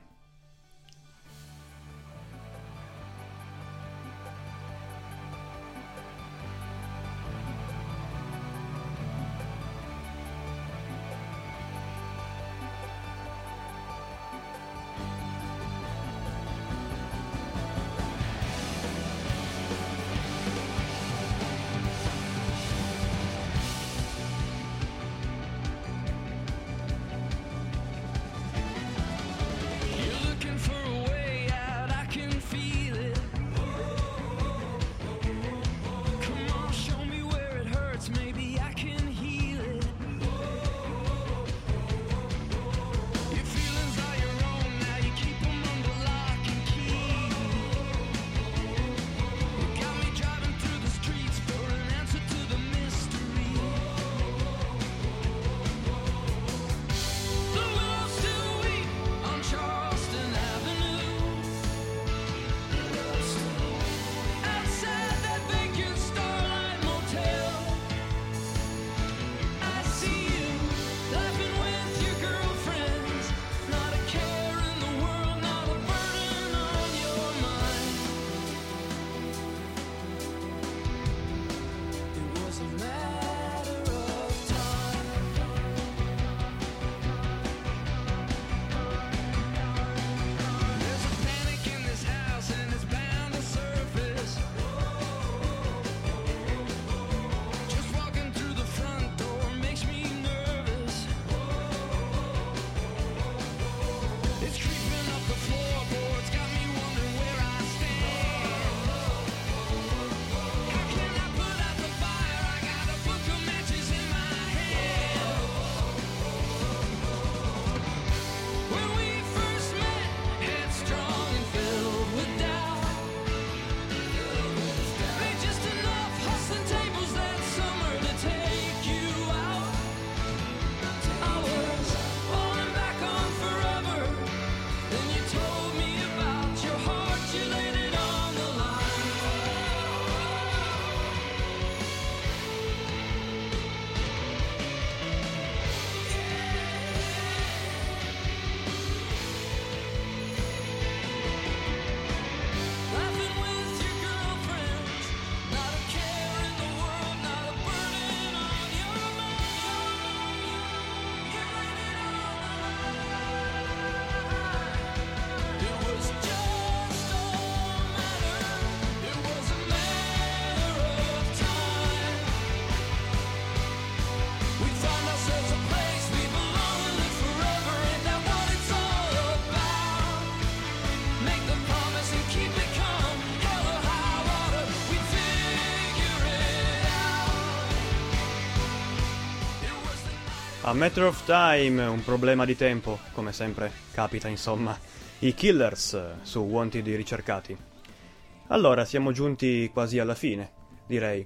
Speaker 1: A Matter of Time, un problema di tempo, come sempre capita insomma. I Killers su Wanted i ricercati. Allora, siamo giunti quasi alla fine, direi.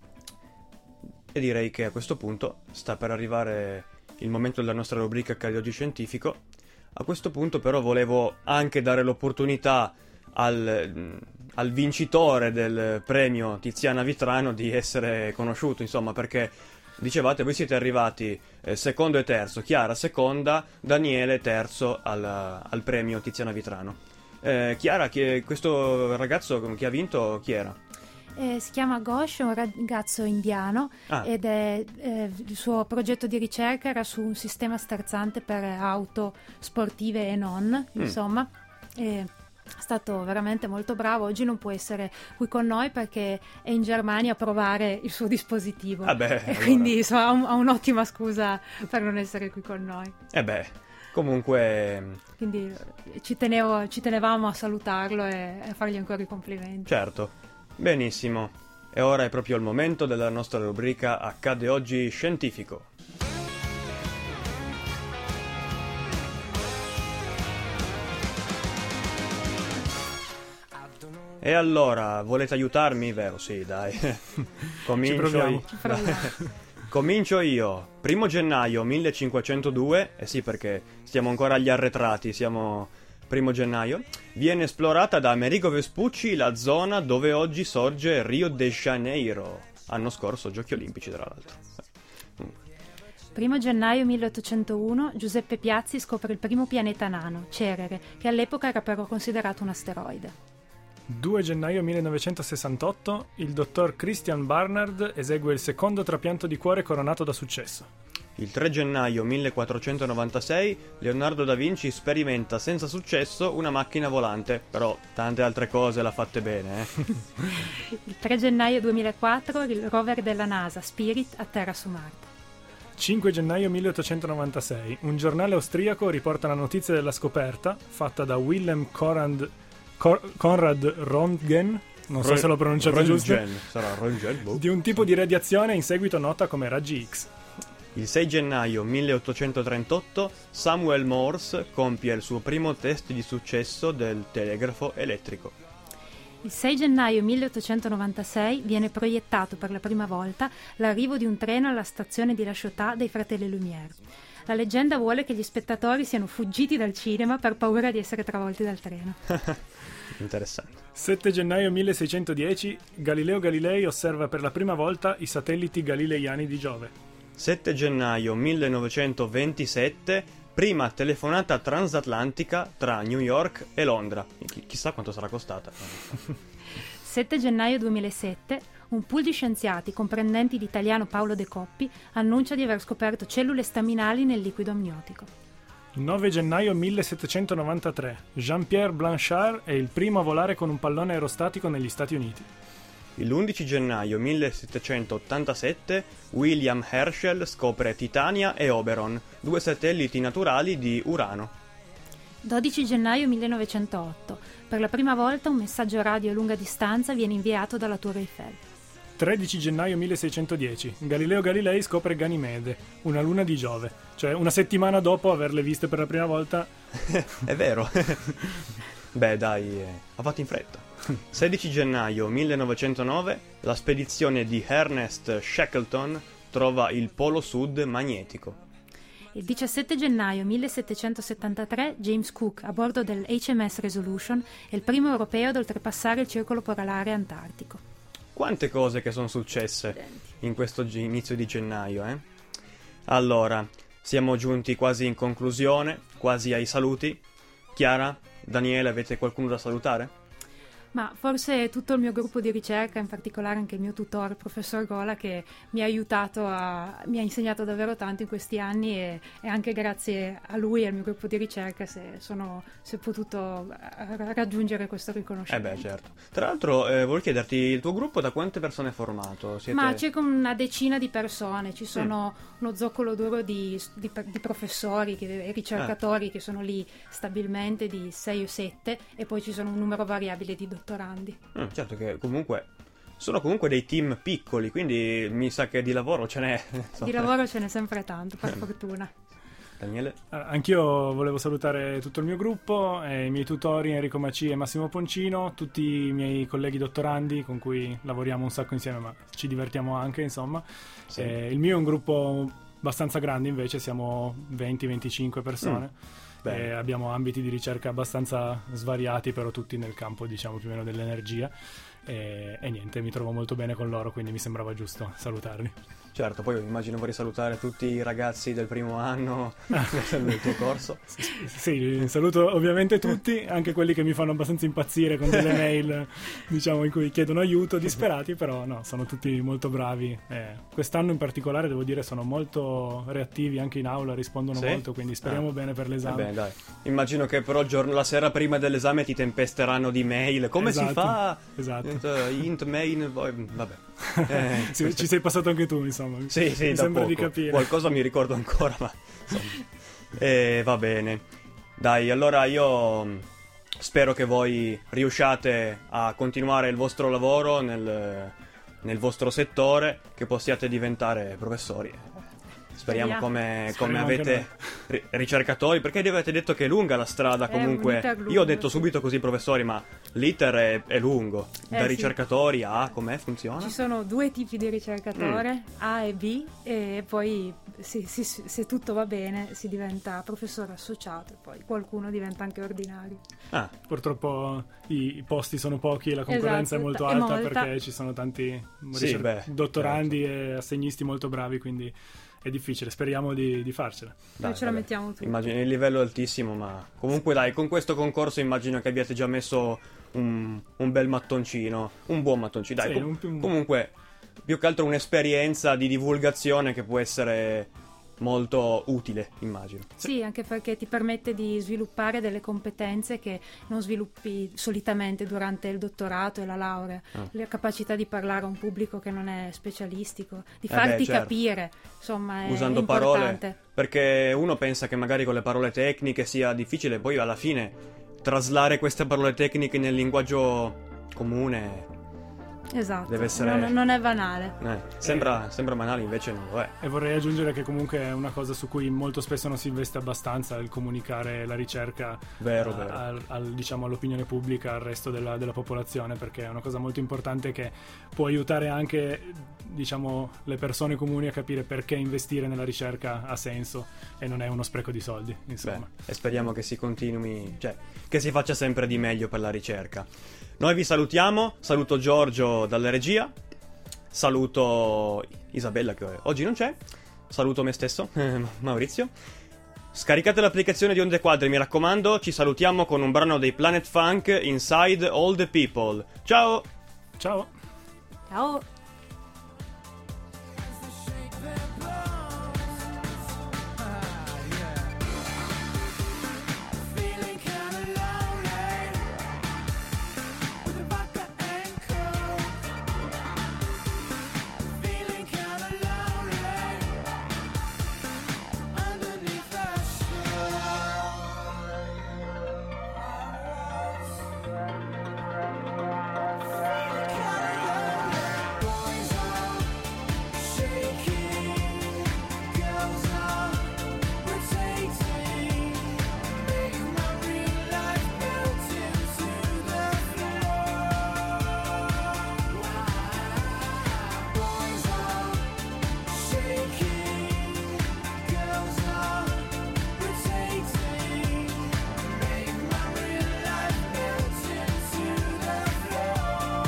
Speaker 1: E direi che a questo punto sta per arrivare il momento della nostra rubrica Cardiologi Scientifico. A questo punto però volevo anche dare l'opportunità al, al vincitore del premio Tiziana Vitrano di essere conosciuto, insomma, perché dicevate voi siete arrivati eh, secondo e terzo, Chiara seconda, Daniele terzo al, al premio Tiziana Vitrano. Eh, Chiara, chi, questo ragazzo che ha vinto chi era?
Speaker 3: Eh, si chiama Ghosh, è un ragazzo indiano
Speaker 1: Ah.
Speaker 3: ed è, eh, il suo progetto di ricerca era su un sistema sterzante per auto sportive e non,
Speaker 1: Mm.
Speaker 3: insomma. E è stato veramente molto bravo. Oggi non può essere qui con noi perché è in Germania a provare il suo dispositivo.
Speaker 1: Ah beh,
Speaker 3: e
Speaker 1: allora.
Speaker 3: quindi insomma, ha, un- ha un'ottima scusa per non essere qui con noi.
Speaker 1: Eh beh, comunque,
Speaker 3: Quindi eh, ci, tenevo, ci tenevamo a salutarlo e a fargli ancora i complimenti.
Speaker 1: certo. Benissimo. E ora è proprio il momento della nostra rubrica Accade oggi scientifico. E allora, volete aiutarmi? Vero, sì, dai. Comincio
Speaker 2: proviamo.
Speaker 1: io.
Speaker 3: Ci proviamo.
Speaker 1: Comincio io. Primo gennaio millecinquecentodue, eh sì perché stiamo ancora agli arretrati, siamo primo gennaio, viene esplorata da Amerigo Vespucci la zona dove oggi sorge Rio de Janeiro. Anno scorso, Giochi Olimpici tra l'altro.
Speaker 3: Primo gennaio milleottocentouno Giuseppe Piazzi scopre il primo pianeta nano, Cerere, che all'epoca era però considerato un asteroide.
Speaker 2: due gennaio millenovecentosessantotto il dottor Christian Barnard esegue il secondo trapianto di cuore coronato da successo.
Speaker 1: Il tre gennaio millequattrocentonovantasei Leonardo da Vinci sperimenta senza successo una macchina volante, però tante altre cose l'ha fatte bene, eh.
Speaker 3: Il tre gennaio duemilaquattro il rover della NASA, Spirit, atterra su Marte.
Speaker 2: cinque gennaio milleottocentonovantasei un giornale austriaco riporta la notizia della scoperta, fatta da Wilhelm Conrad, Cor- Conrad Röntgen, non so se l'ho pronunciato giusto,
Speaker 1: Röntgen, sarà Röntgen, boh.
Speaker 2: di un tipo di radiazione in seguito nota come raggi X.
Speaker 1: Il sei gennaio milleottocentotrentotto Samuel Morse compie il suo primo test di successo del telegrafo elettrico.
Speaker 3: Il sei gennaio milleottocentonovantasei viene proiettato per la prima volta l'arrivo di un treno alla stazione di La Ciotat dei fratelli Lumière. La leggenda vuole che gli spettatori siano fuggiti dal cinema per paura di essere travolti dal treno.
Speaker 1: Interessante.
Speaker 2: sette gennaio milleseicentodieci Galileo Galilei osserva per la prima volta i satelliti galileiani di Giove.
Speaker 1: sette gennaio millenovecentoventisette prima telefonata transatlantica tra New York e Londra. Chi- chissà quanto sarà costata.
Speaker 3: sette gennaio duemilasette un pool di scienziati comprendenti l'italiano Paolo De Coppi annuncia di aver scoperto cellule staminali nel liquido amniotico.
Speaker 2: nove gennaio millesettecentonovantatré Jean-Pierre Blanchard è il primo a volare con un pallone aerostatico negli Stati Uniti.
Speaker 1: L'undici gennaio millesettecentottantasette William Herschel scopre Titania e Oberon, due satelliti naturali di Urano.
Speaker 3: dodici gennaio millenovecentootto per la prima volta un messaggio radio a lunga distanza viene inviato dalla Tour Eiffel.
Speaker 2: tredici gennaio milleseicentodieci Galileo Galilei scopre Ganimede, una luna di Giove, cioè una settimana dopo averle viste per la prima volta.
Speaker 1: È vero. Beh, dai, eh, ha fatto in fretta. sedici gennaio millenovecentonove la spedizione di Ernest Shackleton trova il polo sud magnetico.
Speaker 3: Il diciassette gennaio millesettecentosettantatré James Cook a bordo del H M S Resolution è il primo europeo ad oltrepassare il circolo polare antartico.
Speaker 1: Quante cose che sono successe in questo gi- inizio di gennaio, eh? Allora, siamo giunti quasi in conclusione, quasi ai saluti. Chiara, Daniele, avete qualcuno da salutare?
Speaker 3: Ma forse tutto il mio gruppo di ricerca, in particolare anche il mio tutore, il professor Gola, che mi ha aiutato, a, mi ha insegnato davvero tanto in questi anni e, e anche grazie a lui e al mio gruppo di ricerca se sono se ho potuto eh, raggiungere questo
Speaker 1: Eh
Speaker 3: riconoscimento.
Speaker 1: beh, certo. Tra l'altro, eh, volevo chiederti, il tuo gruppo da quante persone è formato? Siete...
Speaker 3: Ma circa una decina di persone, ci sono uno zoccolo duro di, di- di professori che- e ricercatori che sono lì stabilmente di sei o sette e poi ci sono un numero variabile di dottorandi.
Speaker 1: Mm, certo che comunque sono comunque dei team piccoli, quindi mi sa che di lavoro ce n'è.
Speaker 3: Di lavoro ce n'è sempre tanto, per fortuna.
Speaker 1: Daniele?
Speaker 2: Anch'io volevo salutare tutto il mio gruppo, eh, i miei tutori Enrico Maci e Massimo Poncino, tutti i miei colleghi dottorandi con cui lavoriamo un sacco insieme, ma ci divertiamo anche, insomma.
Speaker 1: Sì.
Speaker 2: Eh, il mio è un gruppo abbastanza grande, invece siamo venti venticinque persone.
Speaker 1: Mm.
Speaker 2: E abbiamo ambiti di ricerca abbastanza svariati, però tutti nel campo, diciamo, più o meno dell'energia. E, e niente, mi trovo molto bene con loro, quindi mi sembrava giusto salutarli.
Speaker 1: Certo, poi immagino vorrei salutare tutti i ragazzi del primo anno del tuo corso.
Speaker 2: Sì, saluto ovviamente tutti, anche quelli che mi fanno abbastanza impazzire con delle mail, diciamo, in cui chiedono aiuto, disperati, però no, sono tutti molto bravi. Eh, quest'anno in particolare, devo dire, sono molto reattivi anche in aula, rispondono
Speaker 1: Sì?
Speaker 2: molto, quindi speriamo
Speaker 1: Ah.
Speaker 2: bene per l'esame.
Speaker 1: Eh beh, dai. Immagino che però il giorno, la sera prima dell'esame ti tempesteranno di mail. Come si
Speaker 2: Esatto,
Speaker 1: fa?
Speaker 2: esatto.
Speaker 1: Eh, Int main, poi- vabbè. Eh,
Speaker 2: Sì,
Speaker 1: questo-
Speaker 2: ci sei passato anche tu, insomma.
Speaker 1: Sì, sì,
Speaker 2: mi
Speaker 1: da
Speaker 2: sembra
Speaker 1: poco.
Speaker 2: di capire.
Speaker 1: Qualcosa mi ricordo ancora, ma insomma. Eh, va bene. Dai, allora io mh, spero che voi riusciate a continuare il vostro lavoro nel, nel vostro settore, che possiate diventare professori. Speriamo
Speaker 3: Speriamo.
Speaker 1: come,
Speaker 2: Speriamo
Speaker 1: come
Speaker 2: anche
Speaker 1: avete ri- ricercatori, perché avete detto che è lunga la strada
Speaker 3: È un
Speaker 1: comunque.
Speaker 3: iter lungo,
Speaker 1: Io ho detto
Speaker 3: sì.
Speaker 1: subito così professori, ma l'iter è, è lungo. Da
Speaker 3: Eh, sì.
Speaker 1: ricercatori a com'è funziona?
Speaker 3: Ci sono due tipi di ricercatore,
Speaker 1: Mm.
Speaker 3: A e B, e poi si- si- se tutto va bene si diventa professore associato e poi qualcuno diventa anche ordinario.
Speaker 1: Ah,
Speaker 2: Purtroppo i, i posti sono pochi e la concorrenza
Speaker 3: Esatto,
Speaker 2: è molto
Speaker 3: è
Speaker 2: alta
Speaker 3: molta.
Speaker 2: perché ci sono tanti
Speaker 1: Sì,
Speaker 2: ricer-
Speaker 1: beh,
Speaker 2: dottorandi e assegnisti molto bravi, quindi è difficile. Speriamo di, di farcela.
Speaker 1: dai,
Speaker 3: Noi ce la
Speaker 1: vabbè.
Speaker 3: mettiamo tutti.
Speaker 1: Immagino il livello è altissimo, ma comunque dai, con questo concorso immagino che abbiate già messo un, un bel mattoncino, un buon mattoncino. Dai,
Speaker 2: Sì,
Speaker 1: com-
Speaker 2: un- un-
Speaker 1: comunque più che altro un'esperienza di divulgazione che può essere molto utile, immagino.
Speaker 3: Sì, anche perché ti permette di sviluppare delle competenze che non sviluppi solitamente durante il dottorato e la laurea.
Speaker 1: Ah.
Speaker 3: La capacità di parlare a un pubblico che non è specialistico, di
Speaker 1: Eh
Speaker 3: farti
Speaker 1: beh, certo.
Speaker 3: capire, insomma, è
Speaker 1: Usando
Speaker 3: importante.
Speaker 1: parole, perché uno pensa che magari con le parole tecniche sia difficile, poi alla fine traslare queste parole tecniche nel linguaggio comune
Speaker 3: Esatto,
Speaker 1: deve essere-
Speaker 3: non, non è banale.
Speaker 1: eh, sembra, sembra banale, invece non lo è.
Speaker 2: E vorrei aggiungere che comunque è una cosa su cui molto spesso non si investe abbastanza, il comunicare la ricerca
Speaker 1: Vero,
Speaker 2: a-
Speaker 1: vero.
Speaker 2: al- al- diciamo, all'opinione pubblica, al resto della, della popolazione, perché è una cosa molto importante che può aiutare anche, diciamo, le persone comuni a capire perché investire nella ricerca ha senso e non è uno spreco di soldi, insomma.
Speaker 1: Beh, e speriamo che si continui, cioè che si faccia sempre di meglio per la ricerca. Noi vi salutiamo, saluto Giorgio dalla regia, saluto Isabella che oggi non c'è, saluto me stesso, Maurizio. Scaricate l'applicazione di Onde Quadre, mi raccomando, ci salutiamo con un brano dei Planet Funk, Inside All the People. Ciao!
Speaker 2: Ciao!
Speaker 3: Ciao!
Speaker 4: Feeling kinda lonely with a vodka and coke. Feeling kinda lonely underneath the stars. Boys are shaking, girls are rotating. Make my real life melt into the floor. Boys are shaking, girls are rotating. Make my real life melt into the floor.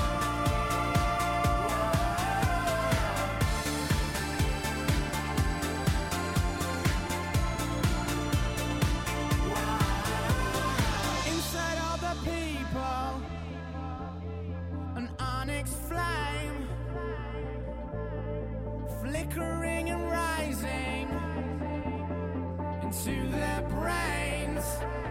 Speaker 4: Inside all the people, an onyx flame, flickering and rising into their brains.